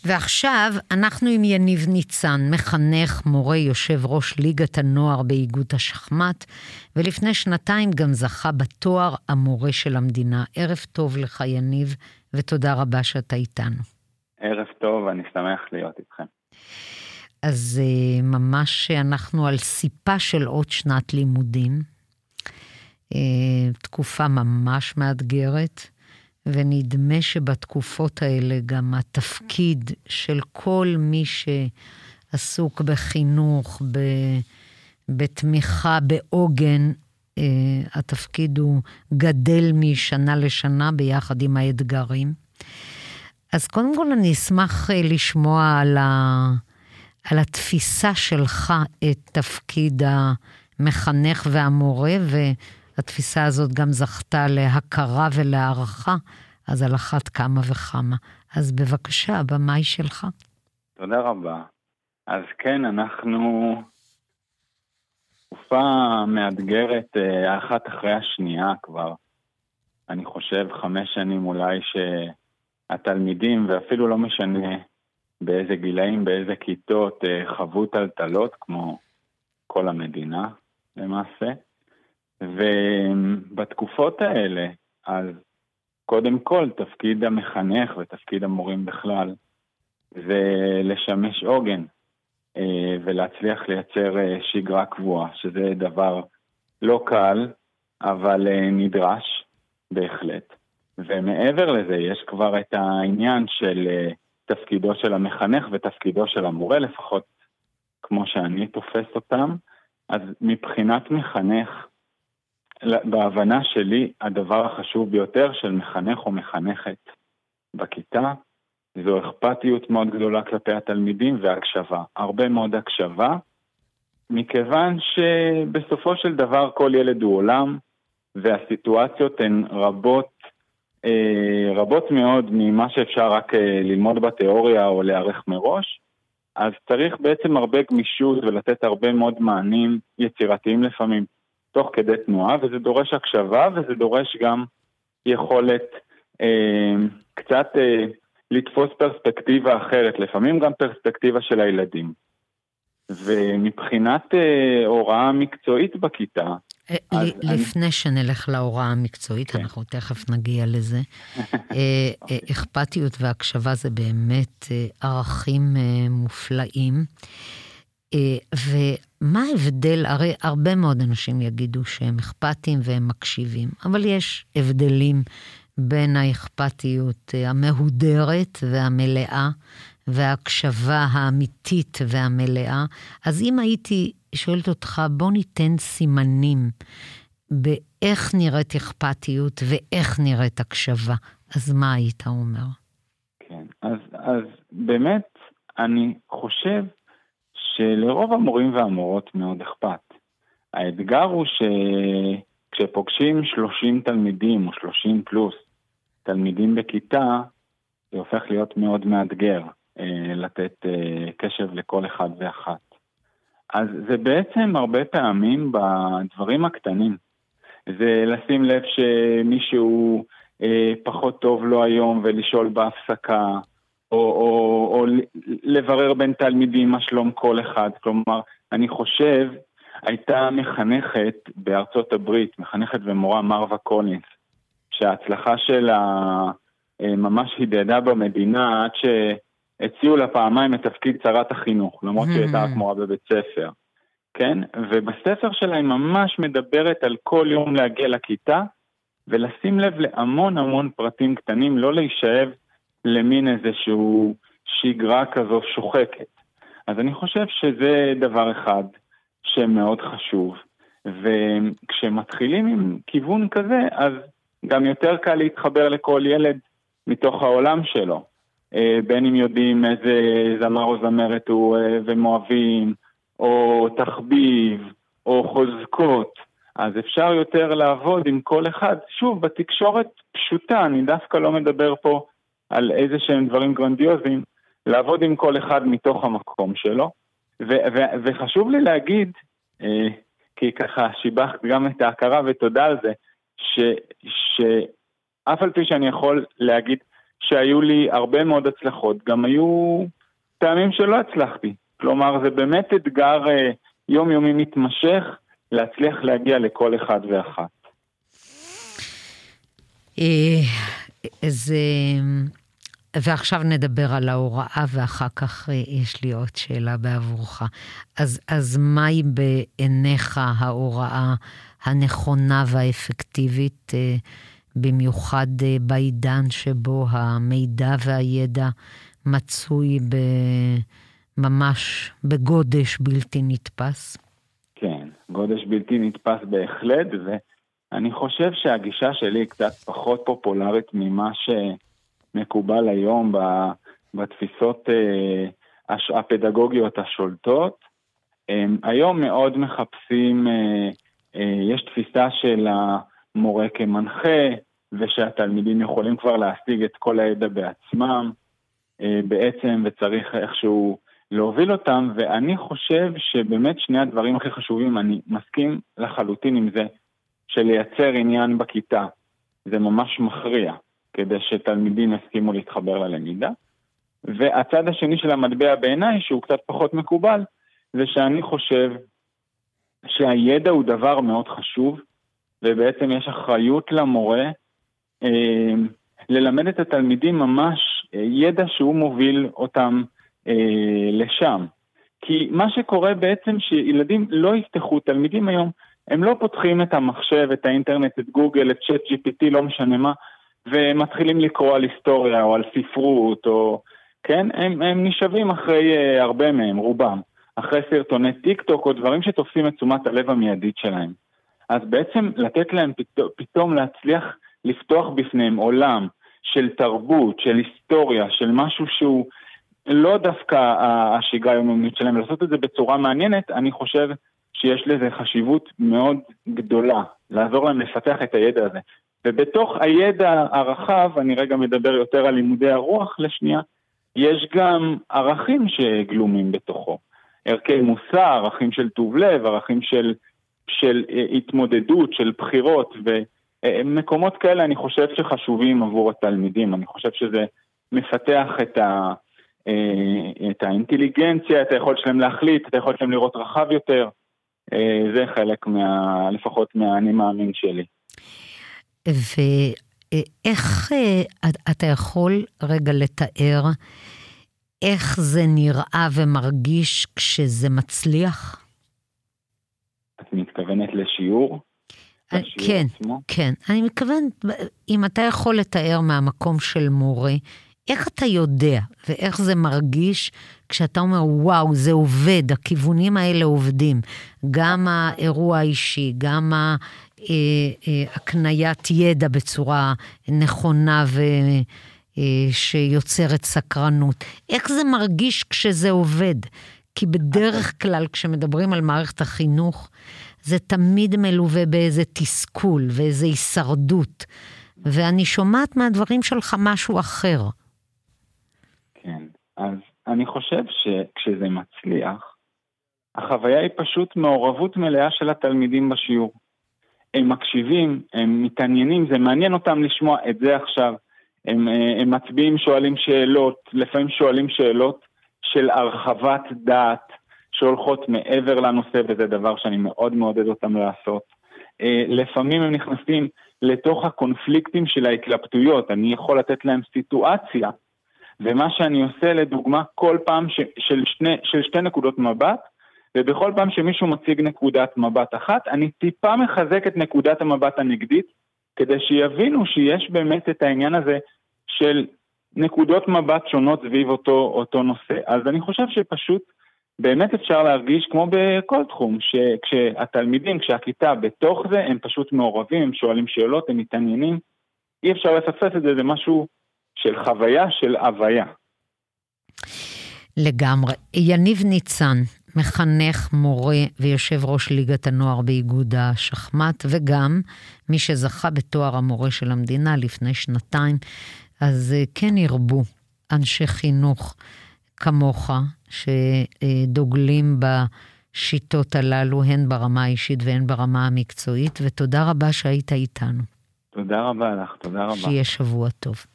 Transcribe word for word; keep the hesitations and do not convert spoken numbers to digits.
ועכשיו אנחנו עם יניב ניצן, מחנך, מורה, יושב ראש ליגת הנוער באיגוד השחמט, ולפני שנתיים גם זכה בתואר המורה של המדינה. ערב טוב לך יניב, ותודה רבה שאתה איתנו. ערב טוב, אני שמח להיות איתכם. אז ממש אנחנו על סיפה של עוד שנת לימודים, תקופה ממש מאתגרת, ונדמה שבתקופות האלה גם התפקיד של כל מי שעסוק בחינוך, בתמיכה, בעוגן, התפקיד הוא גדל משנה לשנה ביחד עם האתגרים. אז קודם כל אני אשמח לשמוע על, ה, על התפיסה שלך את תפקיד המחנך והמורה, והתפיסה הזאת גם זכתה להכרה ולהערכה, אז על אחת כמה וכמה. אז בבקשה, הבמה היא שלך. תודה רבה. אז כן, אנחנו תקופה מאתגרת אחת אחרי השנייה כבר. אני חושב חמש שנים אולי שהתלמידים, ואפילו לא משנה באיזה גילאים, באיזה כיתות, חוו טלטלות כמו כל המדינה למעשה. ובתקופות האלה, אז קודם כל תפקיד המחנך ותפקיד המורים בכלל, זה לשמש עוגן ולהצליח לייצר שגרה קבועה, שזה דבר לא קל, אבל נדרש בהחלט. ומעבר לזה יש כבר את העניין של תפקידו של המחנך ותפקידו של המורה, לפחות כמו שאני תופס אותם. אז מבחינת מחנך, בהבנה שלי, הדבר החשוב ביותר של מחנך או מחנכת בכיתה, זו אכפתיות מאוד גדולה כלפי התלמידים והקשבה. הרבה מאוד הקשבה, מכיוון שבסופו של דבר כל ילד הוא עולם, והסיטואציות הן רבות, רבות מאוד ממה שאפשר רק ללמוד בתיאוריה או להערך מראש. אז צריך בעצם הרבה גמישות ולתת הרבה מאוד מענים יצירתיים לפעמים, תוך כדי תנועה, וזה דורש הקשבה, וזה דורש גם יכולת אה, קצת אה, לתפוס פרספקטיבה אחרת, לפעמים גם פרספקטיבה של הילדים. ומבחינת אה, הוראה מקצועית בכיתה, לפני אני... שנלך להוראה המקצועית, כן. אנחנו תכף נגיע לזה. אכפתיות והקשבה זה באמת ערכים מופלאים. ומה ההבדל? הרי הרבה מאוד אנשים יגידו שהם אכפתיים והם מקשיבים, אבל יש הבדלים בין האכפתיות המהודרת והמלאה, וההקשבה האמיתית והמלאה. אז אם הייתי שואלת אותך, בוא ניתן סימנים באיך נראית אכפתיות ואיך נראית הקשבה, אז מה היית אומר? כן, אז, אז באמת אני חושב שלרוב המורים והמורות מאוד אכפת. האתגר הוא שכשפוגשים שלושים תלמידים או שלושים פלוס תלמידים בכיתה, זה הופך להיות מאוד מאתגר לתת קשב לכל אחד ואחת. אז זה בעצם הרבה פעמים בדברים הקטנים. זה לשים לב שמישהו פחות טוב לו היום ולשאול בהפסקה, או, או, או לברר בין תלמידים מה שלום כל אחד. כלומר, אני חושב, הייתה מחנכת בארצות הברית, מחנכת ומורה מרווה קולינס, שההצלחה שלה ממש הידדה במדינה, עד שהציעו לה פעמיים את תפקיד שרת החינוך, למרות שהיא הייתה רק מורה בבית ספר. כן? ובספר שלה היא ממש מדברת על כל יום להגיע לכיתה, ולשים לב להמון המון פרטים קטנים, לא להישאב למין איזשהו שגרה כזו שוחקת. אז אני חושב שזה דבר אחד שמאוד חשוב. וכשמתחילים עם כיוון כזה, אז גם יותר קל להתחבר לכל ילד מתוך העולם שלו. בין אם יודעים איזה זמר או זמרת הוא ומואבים, או תחביב, או חוזקות. אז אפשר יותר לעבוד עם כל אחד. שוב, בתקשורת פשוטה, אני דווקא לא מדבר פה על איזה שהם דברים גרנדיוזיים, לעבוד עם כל אחד מתוך המקום שלו. ו- ו- וחשוב לי להגיד, אה, כי ככה שיבחת גם את ההכרה ותודה על זה, ש- שאף על פי שאני יכול להגיד שהיו לי הרבה מאוד הצלחות, גם היו פעמים שלא הצלחתי. כלומר, זה באמת אתגר יומיומי מתמשך, להצליח להגיע לכל אחד ואחת. זה... ועכשיו נדבר על ההוראה, ואחר כך יש לי עוד שאלה בעבורך. אז, אז מהי בעיניך ההוראה הנכונה והאפקטיבית, במיוחד בעידן שבו המידע והידע מצוי ממש בגודש בלתי נתפס? כן, גודש בלתי נתפס בהחלט, ואני חושב שהגישה שלי היא קצת פחות פופולרית ממה שמקובל היום בתפיסות הפדגוגיות השולטות. היום מאוד מחפשים, יש תפיסה של המורה כמנחה, ושהתלמידים יכולים כבר להשיג את כל הידע בעצמם, בעצם, וצריך איכשהו להוביל אותם, ואני חושב שבאמת שני הדברים הכי חשובים, אני מסכים לחלוטין עם זה, שלייצר עניין בכיתה, זה ממש מכריע, כדי שתלמידים יסכימו להתחבר ללמידה, והצד השני של המטבע בעיניי, שהוא קצת פחות מקובל, זה שאני חושב שהידע הוא דבר מאוד חשוב, ובעצם יש אחריות למורה, אה, ללמד את התלמידים ממש ידע שהוא מוביל אותם אה, לשם. כי מה שקורה בעצם שילדים לא יפתחו, תלמידים היום, הם לא פותחים את המחשב, את האינטרנט, את גוגל, את צ'אט ג'י פי טי, לא משנה מה, ומתחילים לקרוא על היסטוריה או על ספרות, או, כן? הם, הם נשאבים אחרי אה, הרבה מהם, רובם, אחרי סרטוני טיק טוק או דברים שתופסים את תשומת הלב המיידית שלהם. אז בעצם לתת להם פתאום, פתאום להצליח לפתוח בפניהם עולם של תרבות, של היסטוריה, של משהו שהוא לא דווקא השגרה היומיומית שלהם, לעשות את זה בצורה מעניינת, אני חושב שיש לזה חשיבות מאוד גדולה, לעזור להם לפתח את הידע הזה. ובתוך הידע הרחב, אני רגע מדבר יותר על לימודי הרוח לשנייה, יש גם ערכים שגלומים בתוכו. ערכי מוסר, ערכים של טוב לב, ערכים של, של התמודדות, של בחירות, ומקומות כאלה אני חושב שחשובים עבור התלמידים. אני חושב שזה מפתח את ה... את האינטליגנציה, את היכולת שלהם להחליט, את היכולת שלהם לראות רחב יותר. זה חלק מה, לפחות מהאני מאמין שלי. ואיך אתה יכול רגע לתאר איך זה נראה ומרגיש כשזה מצליח? את מתכוונת לשיעור? כן, כן. אני מתכוון, אם אתה יכול לתאר מהמקום של מורה, איך אתה יודע ואיך זה מרגיש כשאתה אומר, וואו, זה עובד, הכיוונים האלה עובדים, גם האירוע האישי, גם הקניית ידע בצורה נכונה ושיוצרת סקרנות. איך זה מרגיש כשזה עובד? כי בדרך כלל כשמדברים על מערכת החינוך, זה תמיד מלווה באיזה תסכול ואיזה הישרדות, ואני שומעת מהדברים שלך משהו אחר. כן, אז אני חושב שכשזה מצליח, החוויה היא פשוט מעורבות מלאה של התלמידים בשיעור. הם מקשיבים, הם מתעניינים, זה מעניין אותם לשמוע את זה עכשיו. הם, הם מצביעים, שואלים שאלות, לפעמים שואלים שאלות של הרחבת דעת, שהולכות מעבר לנושא, וזה דבר שאני מאוד מעודד אותם לעשות. לפעמים הם נכנסים לתוך הקונפליקטים של ההתלבטויות, אני יכול לתת להם סיטואציה, ומה שאני עושה לדוגמה כל פעם ש, של, שני, של שתי נקודות מבט, ובכל פעם שמישהו מציג נקודת מבט אחת, אני טיפה מחזק את נקודת המבט הנגדית, כדי שיבינו שיש באמת את העניין הזה של נקודות מבט שונות סביב אותו, אותו נושא. אז אני חושב שפשוט באמת אפשר להרגיש כמו בכל תחום, שכשהתלמידים, כשהכיתה בתוך זה, הם פשוט מעורבים, הם שואלים שאלות, הם מתעניינים, אי אפשר לפספס את זה, זה משהו של חוויה, של הוויה. לגמרי. יניב ניצן, מחנך, מורה ויושב ראש ליגת הנוער באיגוד השחמט, וגם מי שזכה בתואר המורה של המדינה לפני שנתיים, אז כן ירבו אנשי חינוך כמוך, שדוגלים בשיטות הללו, הן ברמה האישית והן ברמה המקצועית, ותודה רבה שהיית איתנו. תודה רבה לך, תודה רבה. שיהיה שבוע טוב.